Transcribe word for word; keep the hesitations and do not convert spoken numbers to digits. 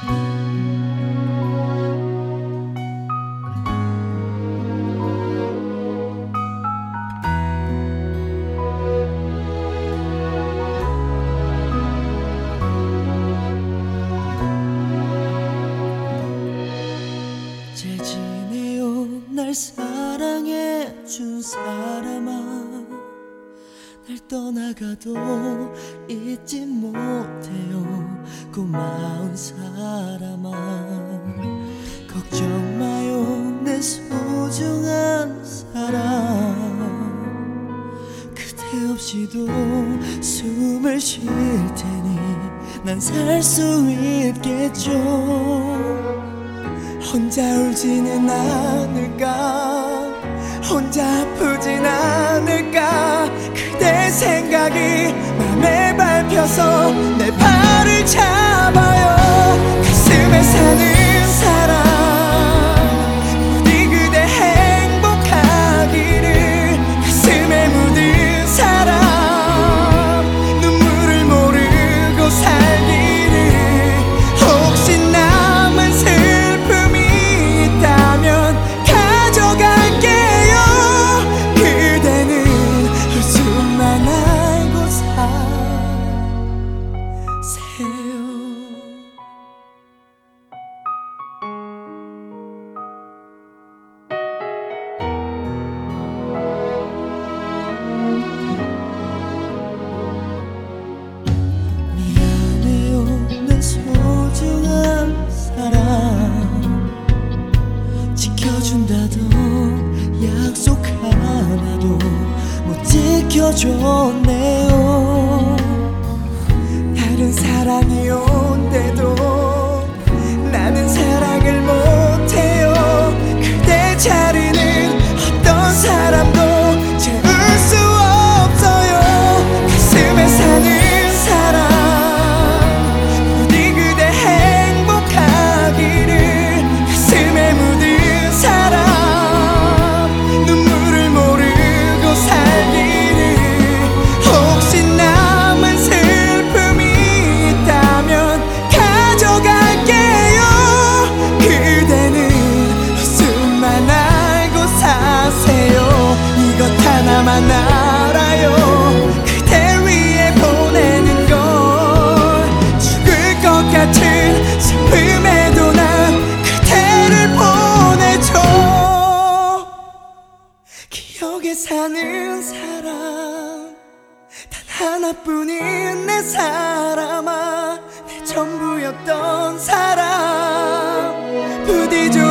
잘 지내요 날 사랑해준 사람아, 날 떠나가도 잊지 못해요 고마운 사람아. 걱정 마요 내 소중한 사람, 그대 없이도 숨을 쉴 테니 난 살 수 있겠죠. 혼자 울지는 않을까, 혼자 아프진 않을까. 그대 생각이 맘에 밟혀서 내 발을 잡아요. 가슴에 사는 사람, 부디 그대 행복하기를. 가슴에 묻은 사람, 눈물을 모르고 살기를. 혹시 남은 슬픔이 있다면 가져갈게요. 그대는 웃음만 알고 사세요. 미안해요 내 소중한 사람, 지켜준다던 약속 하나도 못 지켜줬네요. 다른 사랑이 온대도 나는 사랑을 못해요. 그대 자리는 어떤 사람도 채울 수 없어요. 가슴에 사는 사람, 부디 그대 행복하기를. 가슴에 묻은 사람, 눈물을 모르고 살기를. 혹시 남은 슬픔이 있다면 가져갈게요. 그대는 웃음만 알고 사세요. 이것 하나만 알아요. 그대 위해 보내는 걸 죽을 것 같은 슬픔에도 난 그대를 보내줘. 기억에 사는 사람, 단 하나뿐인 내 사람아, 내 전부였던 사람. 부디 좀